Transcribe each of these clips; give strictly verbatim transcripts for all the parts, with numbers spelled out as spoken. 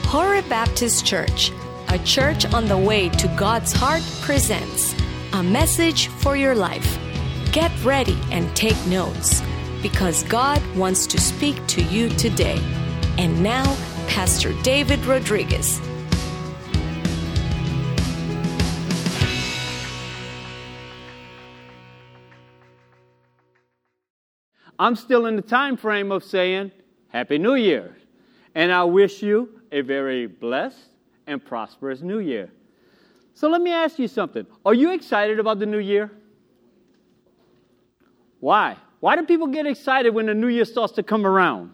Horeb Baptist Church, a church on the way to God's heart, presents a message for your life. Get ready and take notes, because God wants to speak to you today. And now, Pastor David Rodriguez. I'm still in the time frame of saying Happy New Year, and I wish you a very blessed and prosperous New Year. So let me ask you something. Are you excited about the New Year? Why? Why do people get excited when the New Year starts to come around?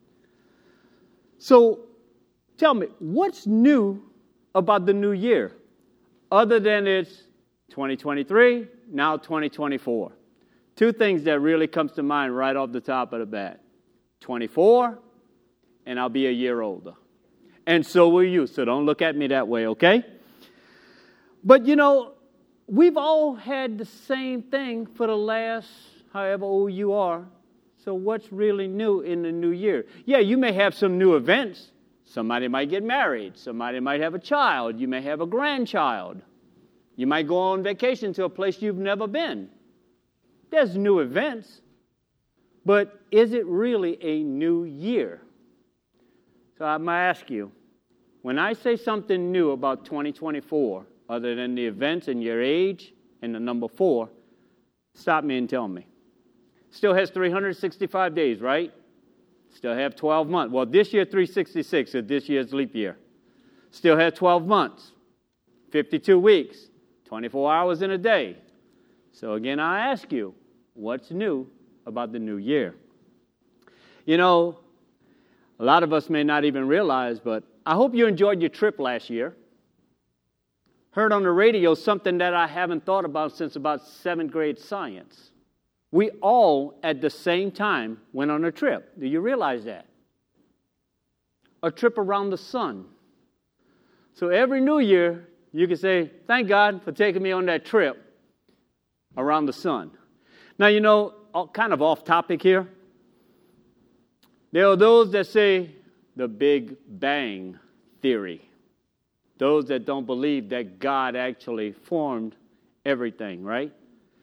So tell me, what's new about the New Year other than it's twenty twenty-three, now twenty twenty-four? Two things that really comes to mind right off the top of the bat. twenty-four, and I'll be a year older. And so will you, so don't look at me that way, okay? But, you know, we've all had the same thing for the last, however old you are. So what's really new in the new year? Yeah, you may have some new events. Somebody might get married. Somebody might have a child. You may have a grandchild. You might go on vacation to a place you've never been. There's new events, but is it really a new year? So I'm going to ask you, when I say something new about twenty twenty-four, other than the events and your age and the number four, stop me and tell me. Still has three hundred sixty-five days, right? Still have twelve months. Well, this year, three hundred sixty-six, if this year's leap year. Still have twelve months, fifty-two weeks, twenty-four hours in a day. So again, I ask you, what's new about the new year? You know, a lot of us may not even realize, but I hope you enjoyed your trip last year. Heard on the radio something that I haven't thought about since about seventh grade science. We all, at the same time, went on a trip. Do you realize that? A trip around the sun. So every new year, you can say, thank God for taking me on that trip around the sun. Now, you know, kind of off topic here. There are those that say the Big Bang Theory. Those that don't believe that God actually formed everything, right?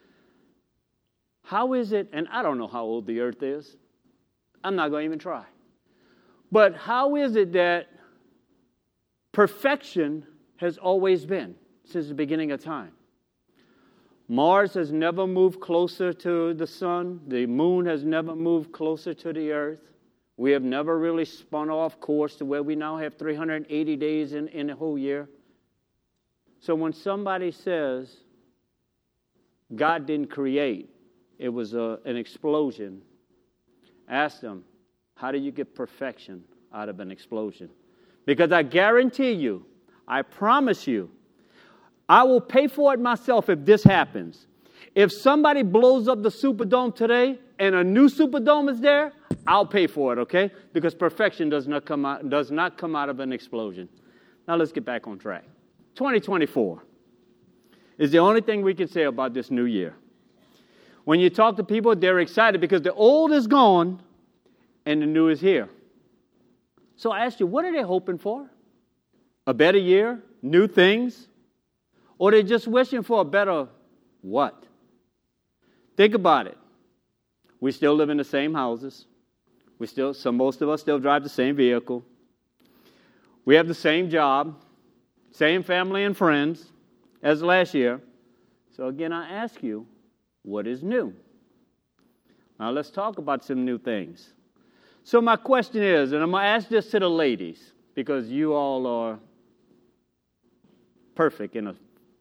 How is it, and I don't know how old the earth is. I'm not going to even try. But how is it that perfection has always been since the beginning of time? Mars has never moved closer to the sun. The moon has never moved closer to the earth. We have never really spun off course to where we now have three hundred eighty days in, in a whole year. So when somebody says God didn't create, it was a, an explosion, ask them, how do you get perfection out of an explosion? Because I guarantee you, I promise you, I will pay for it myself if this happens. If somebody blows up the Superdome today and a new Superdome is there, I'll pay for it, okay? Because perfection does not come out, does not come out of an explosion. Now let's get back on track. twenty twenty-four is the only thing we can say about this new year. When you talk to people, they're excited because the old is gone and the new is here. So I ask you, what are they hoping for? A better year? New things? Or they're just wishing for a better what? Think about it. We still live in the same houses. We still, so most of us still drive the same vehicle. We have the same job, same family and friends as last year. So again, I ask you, what is new? Now let's talk about some new things. So my question is, and I'm going to ask this to the ladies, because you all are perfect in a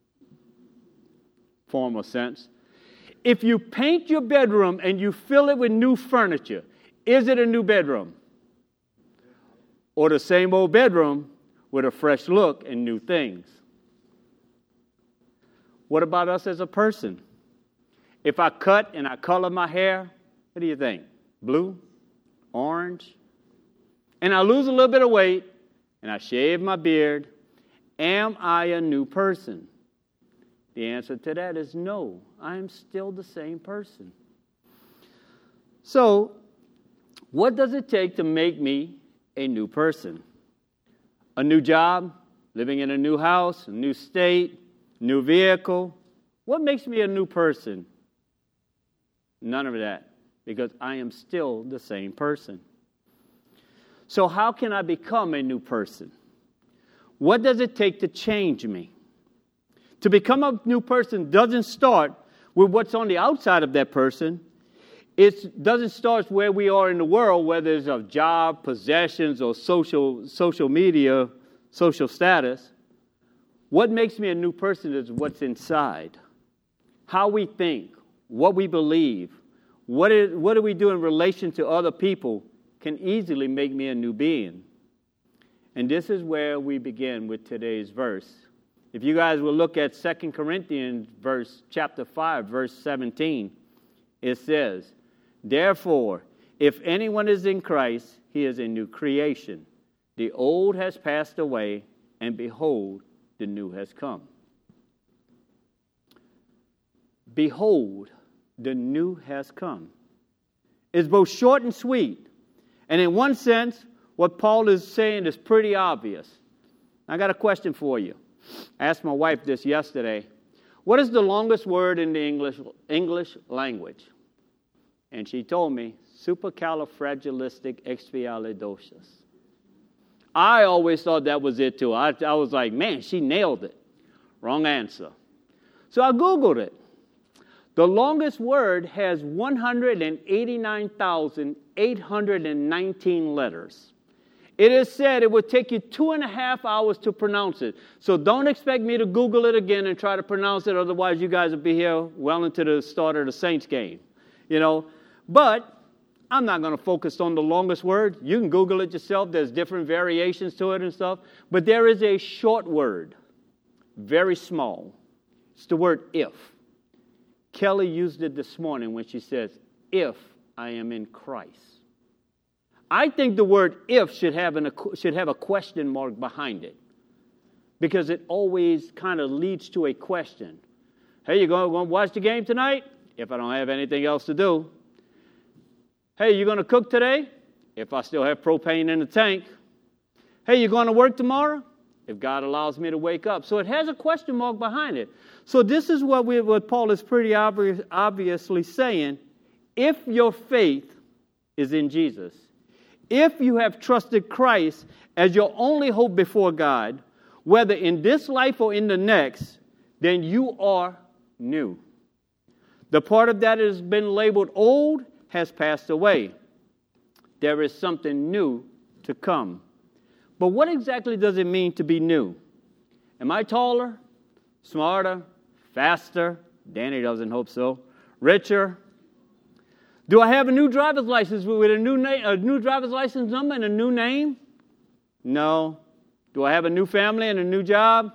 form or sense. If you paint your bedroom and you fill it with new furniture, is it a new bedroom? Or the same old bedroom with a fresh look and new things? What about us as a person? If I cut and I color my hair, what do you think? Blue? Orange? And I lose a little bit of weight and I shave my beard, am I a new person? The answer to that is no. I am still the same person. So, what does it take to make me a new person? A new job, living in a new house, a new state, new vehicle. What makes me a new person? None of that, because I am still the same person. So how can I become a new person? What does it take to change me? To become a new person doesn't start with what's on the outside of that person. It doesn't start where we are in the world, whether it's a job, possessions, or social social media, social status. What makes me a new person is what's inside. How we think, what we believe, what, is, what do we do in relation to other people can easily make me a new being. And this is where we begin with today's verse. If you guys will look at Second Corinthians verse chapter five, verse seventeen, it says, "Therefore, if anyone is in Christ, he is a new creation. The old has passed away, and behold, the new has come." Behold, the new has come. It's both short and sweet. And in one sense, what Paul is saying is pretty obvious. I got a question for you. I asked my wife this yesterday. What is the longest word in the English, English language? And she told me, supercalifragilisticexpialidocious. I always thought that was it too. I, I was like, man, she nailed it. Wrong answer. So I Googled it. The longest word has one hundred eighty-nine thousand eight hundred nineteen letters. It is said it would take you two and a half hours to pronounce it. So don't expect me to Google it again and try to pronounce it. Otherwise, you guys will be here well into the start of the Saints game. You know, but I'm not going to focus on the longest word. You can Google it yourself. There's different variations to it and stuff. But there is a short word, very small. It's the word if. Kelly used it this morning when she says, if I am in Christ. I think the word if should have, an, should have a question mark behind it, because it always kind of leads to a question. Hey, you going to watch the game tonight? If I don't have anything else to do. Hey, you going to cook today? If I still have propane in the tank. Hey, you going to work tomorrow? If God allows me to wake up. So it has a question mark behind it. So this is what, we, what Paul is pretty obvious, obviously saying. If your faith is in Jesus, if you have trusted Christ as your only hope before God, whether in this life or in the next, then you are new. The part of that has been labeled old has passed away. There is something new to come. But what exactly does it mean to be new? Am I taller, smarter, faster? Danny doesn't hope so. Richer? Do I have a new driver's license with a new name, a new driver's license number and a new name? No. Do I have a new family and a new job?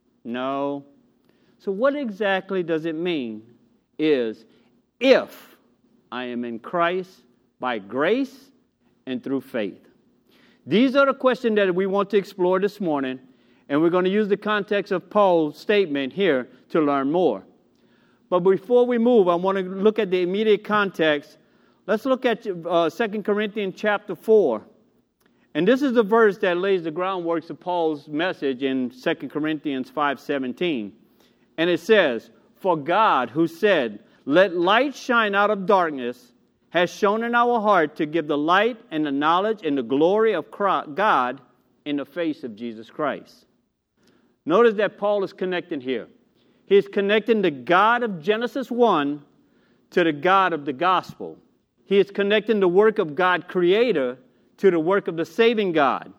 No. So what exactly does it mean is if I am in Christ by grace and through faith? These are the questions that we want to explore this morning, and we're going to use the context of Paul's statement here to learn more. But before we move, I want to look at the immediate context. Let's look at uh, Second Corinthians chapter four. And this is the verse that lays the groundwork of Paul's message in Second Corinthians five seventeen. And it says, "For God, who said, 'Let light shine out of darkness,' has shown in our heart to give the light and the knowledge and the glory of God in the face of Jesus Christ." Notice that Paul is connecting here. He's connecting the God of Genesis one to the God of the gospel. He is connecting the work of God Creator to the work of the saving God.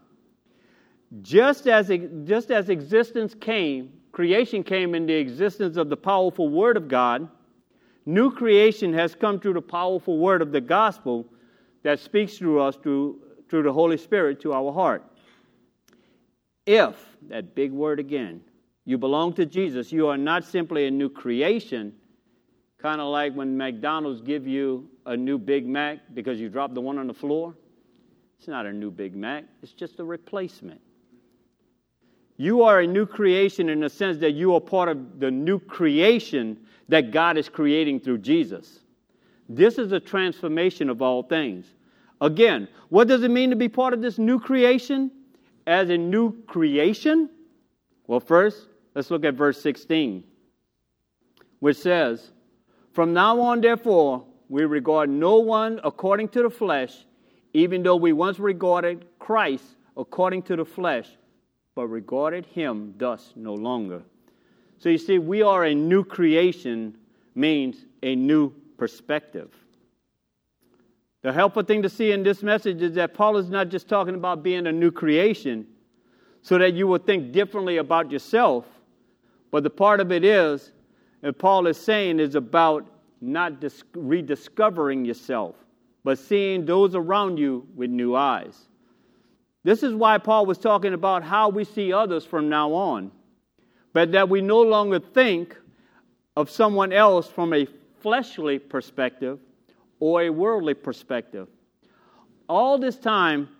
Just as, just as existence came, creation came in the existence of the powerful Word of God, new creation has come through the powerful Word of the gospel that speaks through us through, through the Holy Spirit to our heart. If, that big word again, you belong to Jesus, you are not simply a new creation, kind of like when McDonald's give you a new Big Mac because you dropped the one on the floor. It's not a new Big Mac. It's just a replacement. You are a new creation in the sense that you are part of the new creation that God is creating through Jesus. This is a transformation of all things. Again, what does it mean to be part of this new creation? as a new creation? Well, first, let's look at verse sixteen, which says, "From now on, therefore, we regard no one according to the flesh, even though we once regarded Christ according to the flesh, but regarded him thus no longer." So you see, we are a new creation means a new perspective. The helpful thing to see in this message is that Paul is not just talking about being a new creation so that you will think differently about yourself, but the part of it is, and Paul is saying, is about not dis- rediscovering yourself, but seeing those around you with new eyes. This is why Paul was talking about how we see others from now on, but that we no longer think of someone else from a fleshly perspective or a worldly perspective. All this time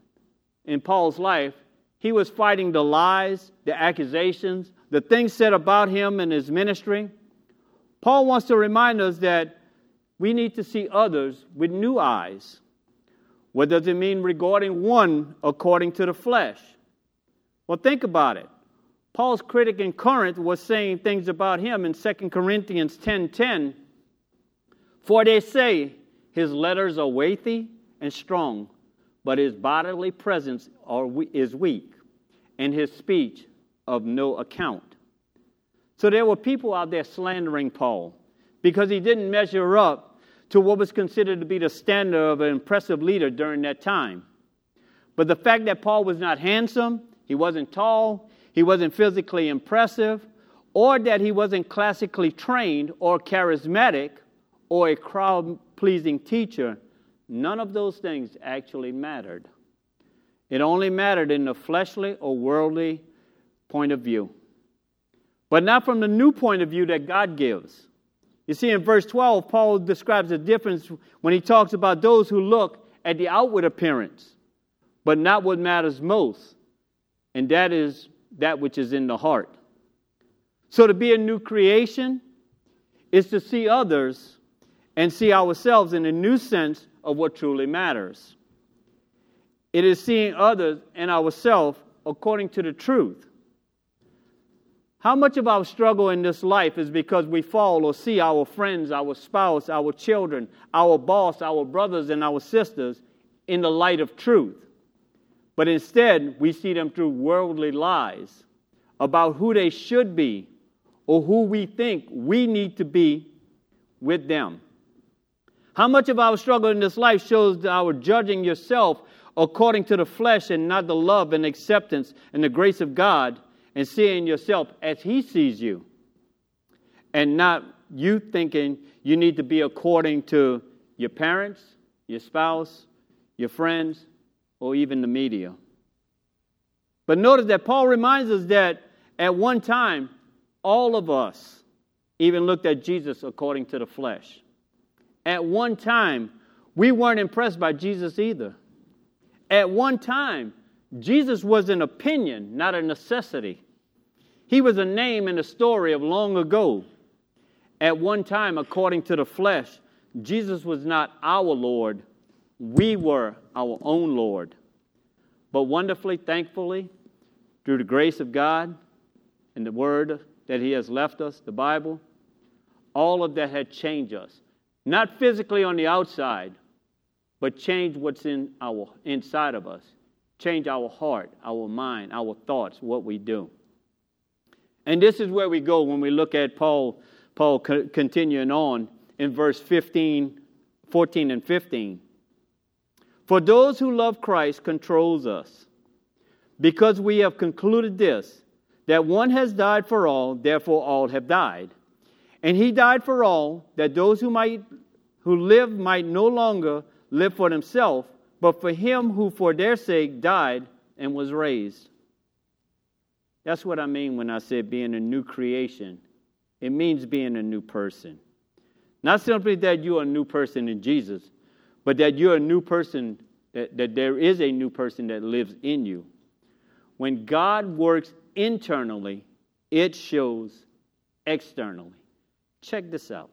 in Paul's life, he was fighting the lies, the accusations, the things said about him and his ministry. Paul wants to remind us that we need to see others with new eyes. What does it mean regarding one according to the flesh? Well, think about it. Paul's critic in Corinth was saying things about him in Second Corinthians ten ten. "For they say his letters are weighty and strong, but his bodily presence are, is weak, and his speech of no account." So there were people out there slandering Paul because he didn't measure up to what was considered to be the standard of an impressive leader during that time. But the fact that Paul was not handsome, he wasn't tall, he wasn't physically impressive, or that he wasn't classically trained or charismatic or a crowd-pleasing teacher, none of those things actually mattered. It only mattered in the fleshly or worldly point of view, but not from the new point of view that God gives. You see, in verse twelve, Paul describes the difference when he talks about those who look at the outward appearance, but not what matters most, and that is that which is in the heart. So to be a new creation is to see others and see ourselves in a new sense of what truly matters. It is seeing others and ourselves according to the truth. How much of our struggle in this life is because we fall or see our friends, our spouse, our children, our boss, our brothers and our sisters in the light of truth? But instead, we see them through worldly lies about who they should be or who we think we need to be with them. How much of our struggle in this life shows our judging yourself according to the flesh and not the love and acceptance and the grace of God, and seeing yourself as He sees you, and not you thinking you need to be according to your parents, your spouse, your friends, or even the media. But notice that Paul reminds us that at one time, all of us even looked at Jesus according to the flesh. At one time, we weren't impressed by Jesus either. At one time, Jesus was an opinion, not a necessity. He was a name in the story of long ago. At one time, according to the flesh, Jesus was not our Lord. We were our own Lord. But wonderfully, thankfully, through the grace of God and the Word that He has left us, the Bible, all of that had changed us. Not physically on the outside, but changed what's in our inside of us. Change our heart, our mind, our thoughts, what we do. And this is where we go when we look at Paul, Paul co- continuing on in verse fifteen, fourteen and fifteen. For those who love Christ controls us, because we have concluded this, that one has died for all, therefore all have died. And He died for all, that those who might who live might no longer live for themselves, but for Him who for their sake died and was raised. That's what I mean when I say being a new creation. It means being a new person. Not simply that you're a new person in Jesus, but that you're a new person, that, that there is a new person that lives in you. When God works internally, it shows externally. Check this out.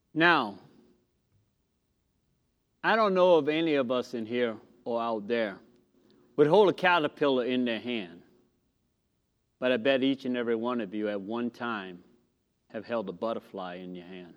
Now, I don't know if any of us in here or out there would hold a caterpillar in their hand, but I bet each and every one of you at one time have held a butterfly in your hand.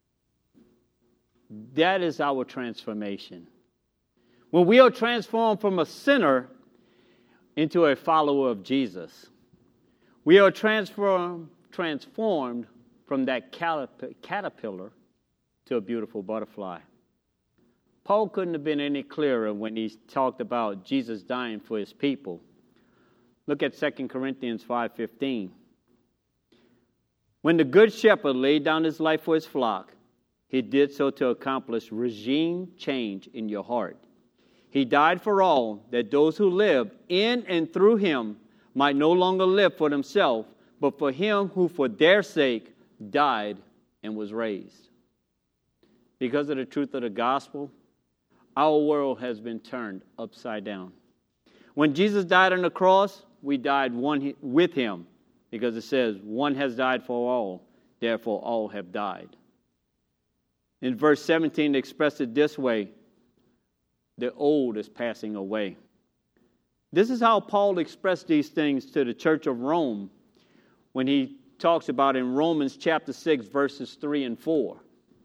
That is our transformation. When we are transformed from a sinner into a follower of Jesus, we are transformed, transformed from that caterpillar to a beautiful butterfly. Paul couldn't have been any clearer when he talked about Jesus dying for his people. Look at Second Corinthians five fifteen. When the good shepherd laid down his life for his flock, he did so to accomplish regime change in your heart. He died for all, that those who live in and through him might no longer live for themselves, but for him who for their sake died and was raised. Because of the truth of the gospel, our world has been turned upside down. When Jesus died on the cross, we died one with him, because it says, one has died for all, therefore all have died. In verse seventeen, it expressed it this way: the old is passing away. This is how Paul expressed these things to the church of Rome when he talks about in Romans chapter six, verses three and four.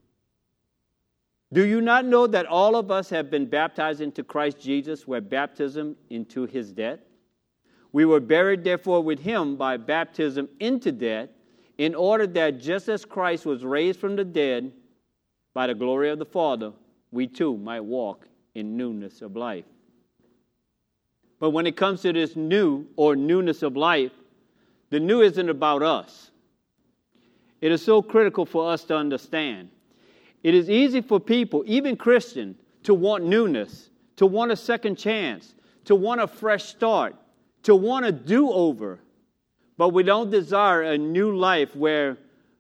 Do you not know that all of us have been baptized into Christ Jesus, where baptism into his death? We were buried, therefore, with him by baptism into death, in order that just as Christ was raised from the dead by the glory of the Father, we too might walk in newness of life. But when it comes to this new or newness of life, the new isn't about us. It is so critical for us to understand. It is easy for people, even Christians, to want newness, to want a second chance, to want a fresh start, to want a do-over. But we don't desire a new life where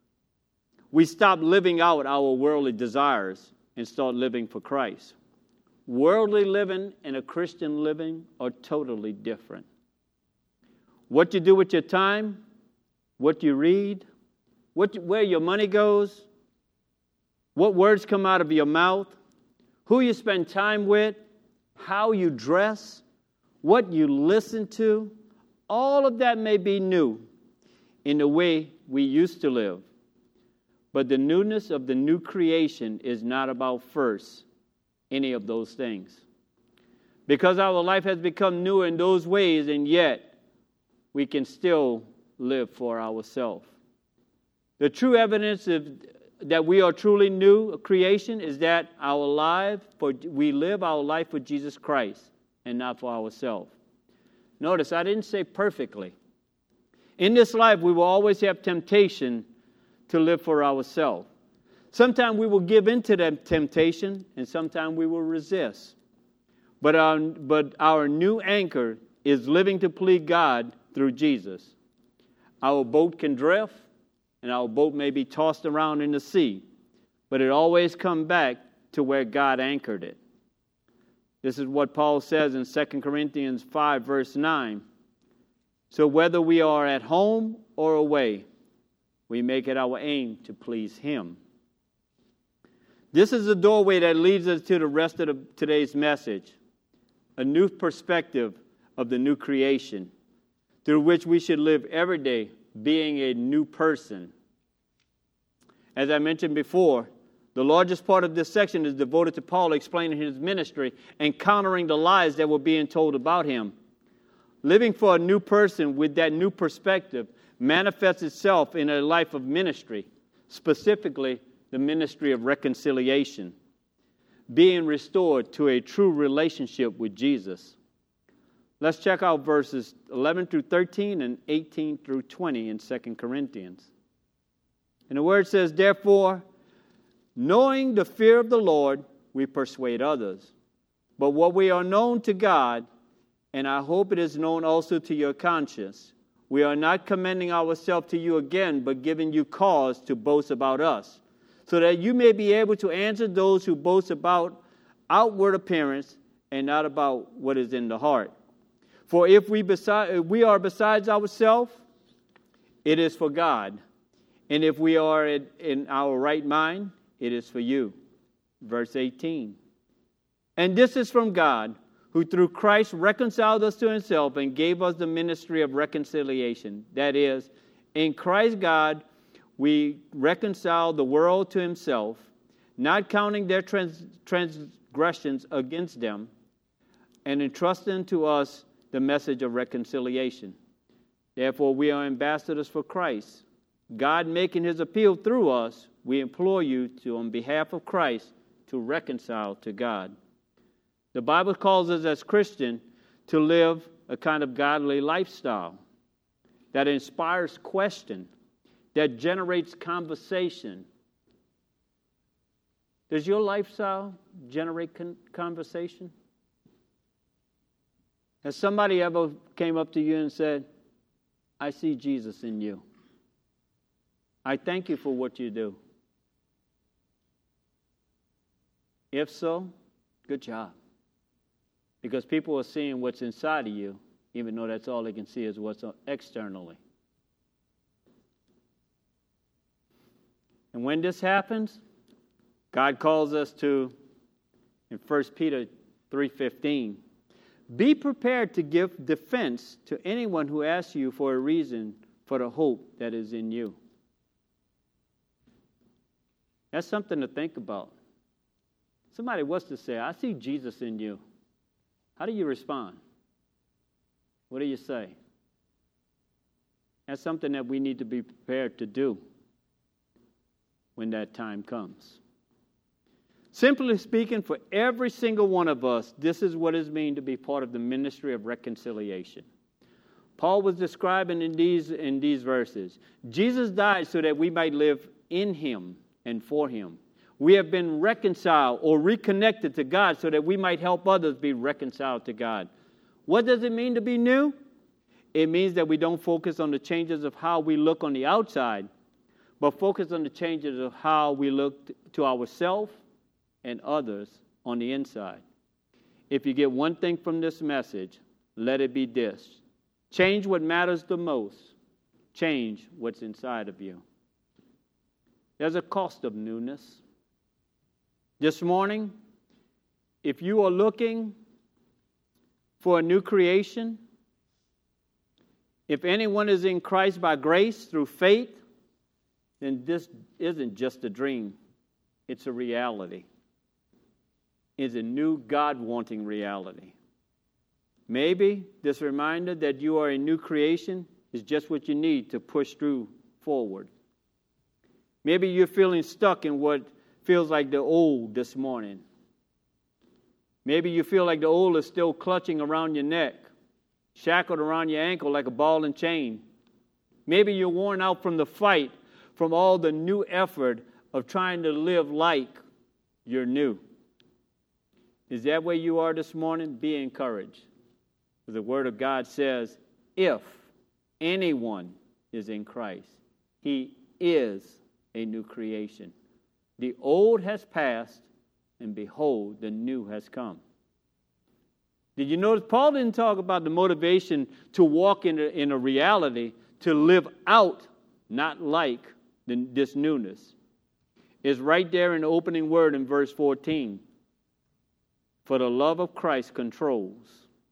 we stop living out our worldly desires and start living for Christ. Worldly living and a Christian living are totally different. What you do with your time, what you read, what, where your money goes, what words come out of your mouth, who you spend time with, how you dress, what you listen to, all of that may be new in the way we used to live. But the newness of the new creation is not about first any of those things. Because our life has become new in those ways, and yet we can still live for ourselves. The true evidence of, that we are truly new creation is that our life, for we live our life for Jesus Christ and not for ourselves. Notice, I didn't say perfectly. In this life, we will always have temptation to live for ourselves. Sometimes we will give in to that temptation, and sometimes we will resist. But our, but our new anchor is living to please God through Jesus. Our boat can drift, and our boat may be tossed around in the sea, but it always comes back to where God anchored it. This is what Paul says in Second Corinthians five, verse nine. So whether we are at home or away, we make it our aim to please him. This is the doorway that leads us to the rest of the, today's message, a new perspective of the new creation, through which we should live every day being a new person. As I mentioned before, the largest part of this section is devoted to Paul explaining his ministry and countering the lies that were being told about him. Living for a new person with that new perspective manifests itself in a life of ministry, specifically the ministry of reconciliation, being restored to a true relationship with Jesus. Let's check out verses eleven through thirteen and eighteen through twenty in Second Corinthians. And the word says, therefore, knowing the fear of the Lord, we persuade others. But what we are known to God, and I hope it is known also to your conscience, we are not commending ourselves to you again, but giving you cause to boast about us, so that you may be able to answer those who boast about outward appearance and not about what is in the heart. For if we, beside, if we are besides ourselves, it is for God. And if we are in, in our right mind, it is for you. Verse eighteen. And this is from God, who through Christ reconciled us to himself and gave us the ministry of reconciliation. That is, in Christ God, we reconciled the world to himself, not counting their trans- transgressions against them, and entrusting to us the message of reconciliation. Therefore, we are ambassadors for Christ. God making his appeal through us, we implore you to, on behalf of Christ, to reconcile to God. The Bible calls us as Christians to live a kind of godly lifestyle that inspires question, that generates conversation. Does your lifestyle generate con- conversation? Has somebody ever came up to you and said, I see Jesus in you. I thank you for what you do. If so, good job. Because people are seeing what's inside of you, even though that's all they can see is what's externally. And when this happens, God calls us to, in First Peter three fifteen, be prepared to give defense to anyone who asks you for a reason for the hope that is in you. That's something to think about. Somebody wants to say, I see Jesus in you. How do you respond? What do you say? That's something that we need to be prepared to do when that time comes. Simply speaking, for every single one of us, this is what it means to be part of the ministry of reconciliation. Paul was describing in these, in these verses, Jesus died so that we might live in him and for him. We have been reconciled or reconnected to God so that we might help others be reconciled to God. What does it mean to be new? It means that we don't focus on the changes of how we look on the outside, but focus on the changes of how we look to ourselves and others on the inside. If you get one thing from this message, let it be this. Change what matters the most. Change what's inside of you. There's a cost of newness. This morning, if you are looking for a new creation, if anyone is in Christ by grace through faith, then this isn't just a dream. It's a reality. It's a new God-wanting reality. Maybe this reminder that you are a new creation is just what you need to push through forward. Maybe you're feeling stuck in what feels like the old this morning. Maybe you feel like the old is still clutching around your neck, shackled around your ankle like a ball and chain. Maybe you're worn out from the fight, from all the new effort of trying to live like you're new. Is that where you are this morning? Be encouraged. The Word of God says, if anyone is in Christ, he is a new creation. The old has passed, and behold, the new has come. Did you notice Paul didn't talk about the motivation to walk in a, in a reality, to live out, not like the, this newness? It's right there in the opening word in verse fourteen. For the love of Christ controls.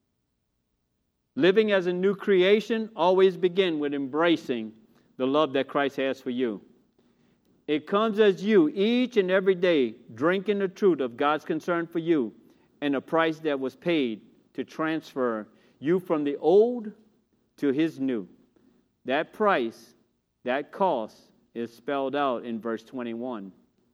Living as a new creation always begins with embracing the love that Christ has for you. It comes as you, each and every day, drinking the truth of God's concern for you and the price that was paid to transfer you from the old to his new. That price, that cost, is spelled out in verse twenty-one.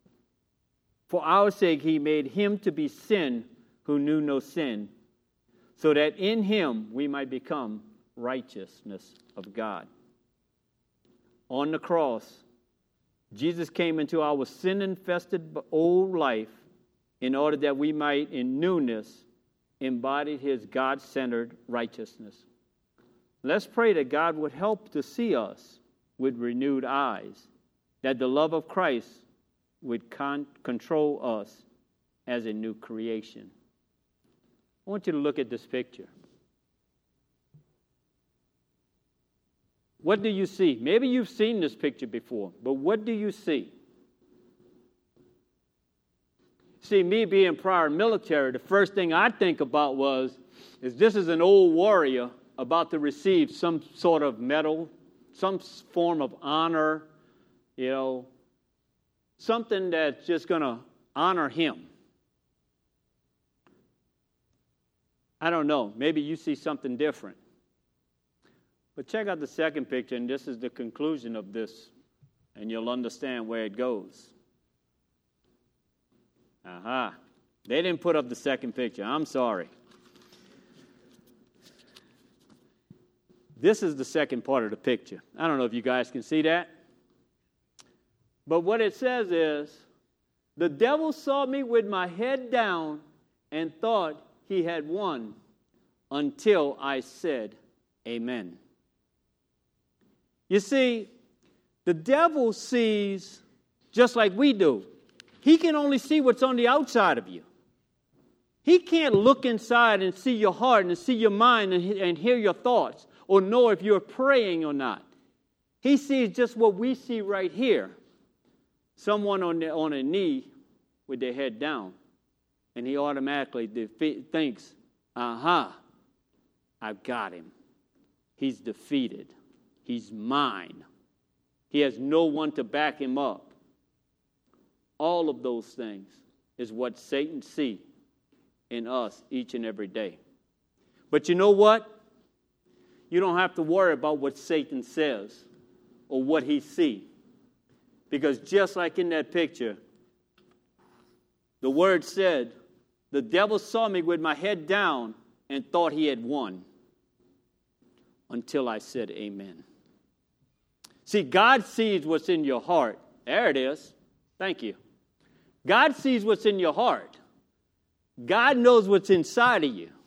For our sake he made him to be sin who knew no sin, so that in him we might become righteousness of God. On the cross, Jesus came into our sin-infested old life in order that we might, in newness, embody his God-centered righteousness. Let's pray that God would help to see us with renewed eyes, that the love of Christ would con- control us as a new creation. I want you to look at this picture. What do you see? Maybe you've seen this picture before, but what do you see? See, me being prior military, the first thing I think about was, is this is an old warrior about to receive some sort of medal, some form of honor, you know, something that's just going to honor him. I don't know. Maybe you see something different. But check out the second picture, and this is the conclusion of this, and you'll understand where it goes. Aha. They didn't put up the second picture. I'm sorry. This is the second part of the picture. I don't know if you guys can see that. But what it says is, the devil saw me with my head down and thought he had won until I said, amen. You see, the devil sees just like we do. He can only see what's on the outside of you. He can't look inside and see your heart and see your mind and, and hear your thoughts or know if you're praying or not. He sees just what we see right here. Someone on their, on a knee with their head down. And he automatically defe- thinks, aha, I've got him. He's defeated. He's mine. He has no one to back him up. All of those things is what Satan sees in us each and every day. But you know what? You don't have to worry about what Satan says or what he sees. Because just like in that picture, the word said, the devil saw me with my head down and thought he had won until I said amen. See, God sees what's in your heart. There it is. Thank you. God sees what's in your heart. God knows what's inside of you.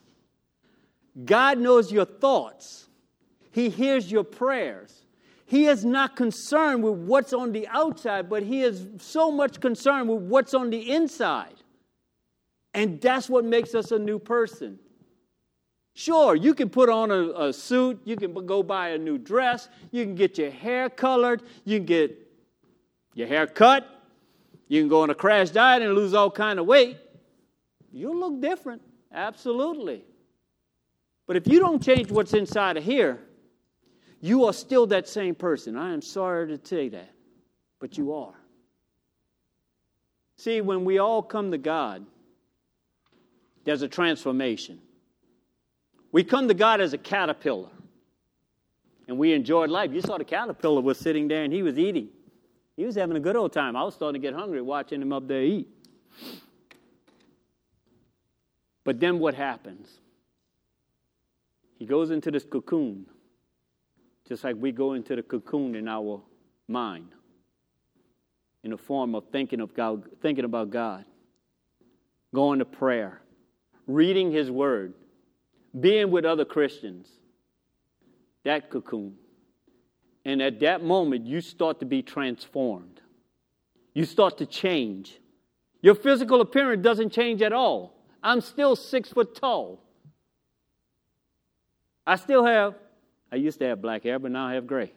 God knows your thoughts. He hears your prayers. He is not concerned with what's on the outside, but he is so much concerned with what's on the inside. And that's what makes us a new person. Sure, you can put on a, a suit, you can go buy a new dress, you can get your hair colored, you can get your hair cut, you can go on a crash diet and lose all kind of weight. You'll look different, absolutely. But if you don't change what's inside of here, you are still that same person. I am sorry to say that, but you are. See, when we all come to God, there's a transformation. We come to God as a caterpillar, and we enjoyed life. You saw the caterpillar was sitting there, and he was eating. He was having a good old time. I was starting to get hungry watching him up there eat. But then what happens? He goes into this cocoon, just like we go into the cocoon in our mind, in the form of thinking of God, thinking about God, going to prayer, reading His Word, being with other Christians, that cocoon. And at that moment, you start to be transformed. You start to change. Your physical appearance doesn't change at all. I'm still six foot tall. I still have, I used to have black hair, but now I have gray.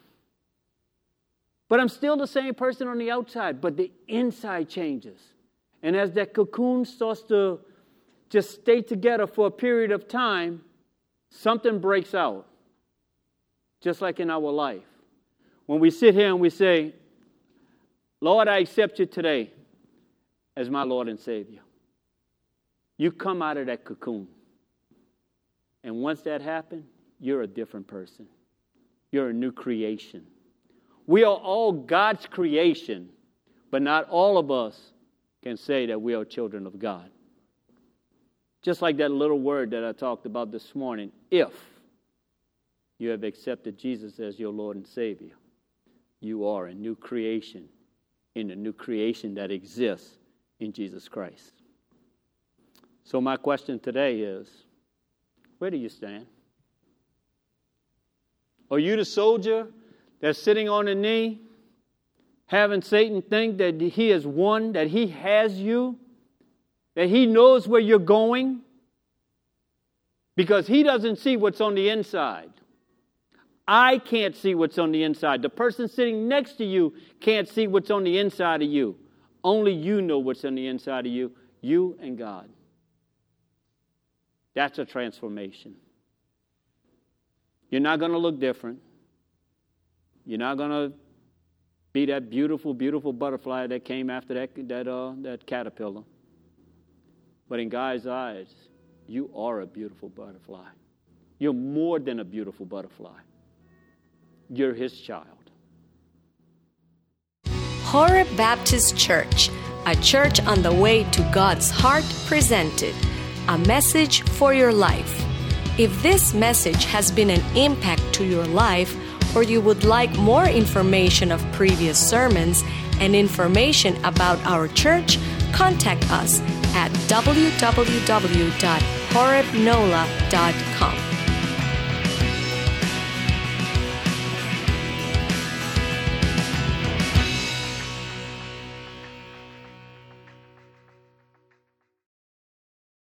But I'm still the same person on the outside, but the inside changes. And as that cocoon starts to just stay together for a period of time, something breaks out. Just like in our life. When we sit here and we say, Lord, I accept you today as my Lord and Savior. You come out of that cocoon. And once that happens, you're a different person. You're a new creation. We are all God's creation, but not all of us can say that we are children of God. Just like that little word that I talked about this morning, if you have accepted Jesus as your Lord and Savior, you are a new creation in a new creation that exists in Jesus Christ. So my question today is, where do you stand? Are you the soldier that's sitting on a knee, having Satan think that he has won, that he has you, that he knows where you're going? Because he doesn't see what's on the inside. I can't see what's on the inside. The person sitting next to you can't see what's on the inside of you. Only you know what's on the inside of you, you and God. That's a transformation. You're not going to look different. You're not going to be that beautiful, beautiful butterfly that came after that, that, uh, that caterpillar. But in God's eyes, you are a beautiful butterfly. You're more than a beautiful butterfly. You're His child. Horeb Baptist Church, a church on the way to God's heart, presented a message for your life. If this message has been an impact to your life, or you would like more information of previous sermons and information about our church, contact us at w w w dot horeb nola dot com.